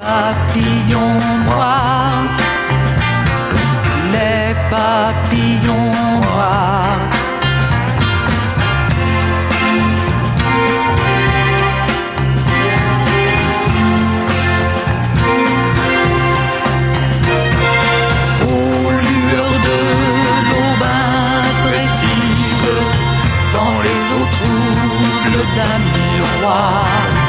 papillons noirs, les papillons noirs. Aux lueurs de l'aube imprécise, dans les eaux troubles d'un miroir,